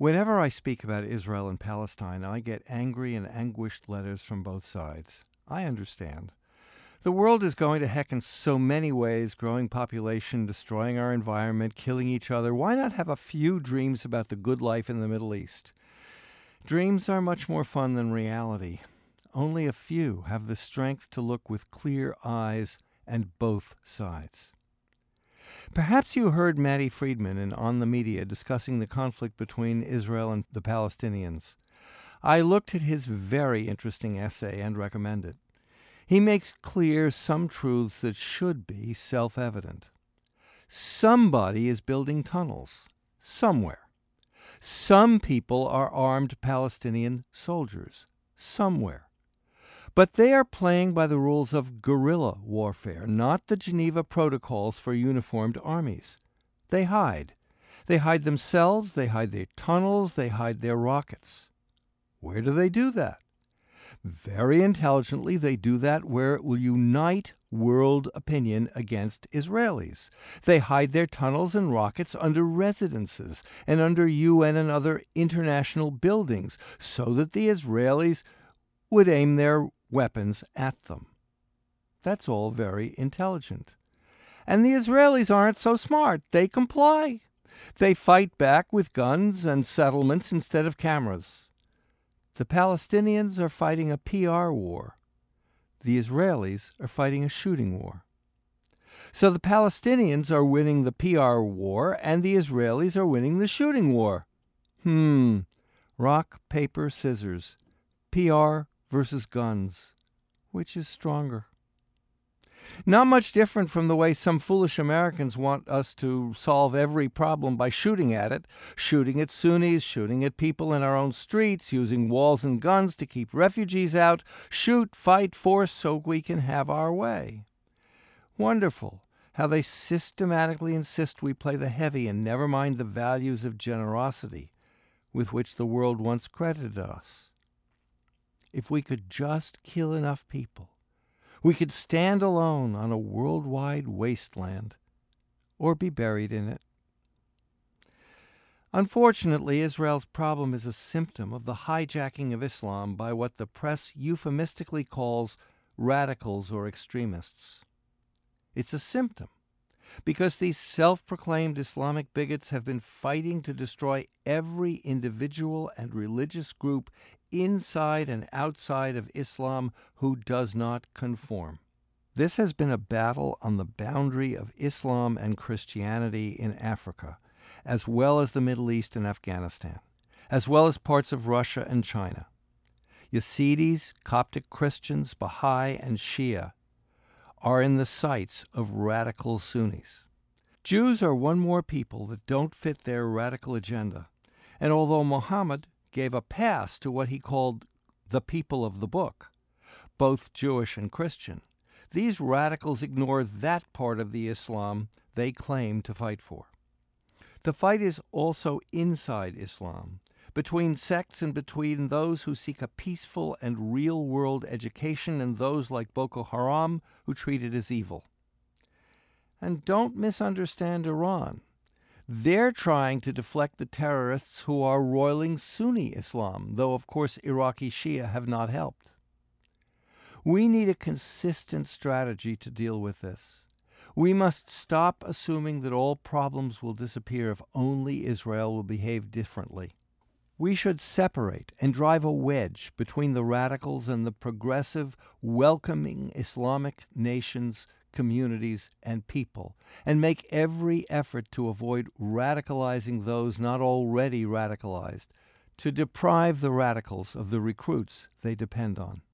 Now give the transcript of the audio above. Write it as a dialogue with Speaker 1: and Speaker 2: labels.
Speaker 1: Whenever I speak about Israel and Palestine, I get angry and anguished letters from both sides. I understand. The world is going to heck in so many ways, growing population, destroying our environment, killing each other. Why not have a few dreams about the good life in the Middle East? Dreams are much more fun than reality. Only a few have the strength to look with clear eyes and both sides. Perhaps you heard Matty Friedman in On the Media discussing the conflict between Israel and the Palestinians. I looked at his very interesting essay and recommend it. He makes clear some truths that should be self-evident. Somebody is building tunnels, somewhere. Some people are armed Palestinian soldiers, somewhere. But they are playing by the rules of guerrilla warfare, not the Geneva Protocols for uniformed armies. They hide. They hide themselves, they hide their tunnels, they hide their rockets. Where do they do that? Very intelligently, they do that where it will unite world opinion against Israelis. They hide their tunnels and rockets under residences and under UN and other international buildings so that the Israelis would aim their weapons at them. That's all very intelligent. And the Israelis aren't so smart. They comply. They fight back with guns and settlements instead of cameras. The Palestinians are fighting a PR war. The Israelis are fighting a shooting war. So the Palestinians are winning the PR war and the Israelis are winning the shooting war. Rock, paper, scissors. PR versus guns. Which is stronger? Not much different from the way some foolish Americans want us to solve every problem by shooting at it, shooting at Sunnis, shooting at people in our own streets, using walls and guns to keep refugees out, shoot, fight, force so we can have our way. Wonderful how they systematically insist we play the heavy and never mind the values of generosity with which the world once credited us. If we could just kill enough people, we could stand alone on a worldwide wasteland or be buried in it. Unfortunately, Israel's problem is a symptom of the hijacking of Islam by what the press euphemistically calls radicals or extremists. It's a symptom because these self-proclaimed Islamic bigots have been fighting to destroy every individual and religious group inside and outside of Islam who does not conform. This has been a battle on the boundary of Islam and Christianity in Africa, as well as the Middle East and Afghanistan, as well as parts of Russia and China. Yazidis, Coptic Christians, Baha'i, and Shia are in the sights of radical Sunnis. Jews are one more people that don't fit their radical agenda, and although Muhammad gave a pass to what he called the people of the book, both Jewish and Christian, these radicals ignore that part of the Islam they claim to fight for. The fight is also inside Islam, between sects and between those who seek a peaceful and real-world education and those like Boko Haram who treat it as evil. And don't misunderstand Iran. They're trying to deflect the terrorists who are roiling Sunni Islam, though, of course, Iraqi Shia have not helped. We need a consistent strategy to deal with this. We must stop assuming that all problems will disappear if only Israel will behave differently. We should separate and drive a wedge between the radicals and the progressive, welcoming Islamic nations, communities, and people, and make every effort to avoid radicalizing those not already radicalized, to deprive the radicals of the recruits they depend on.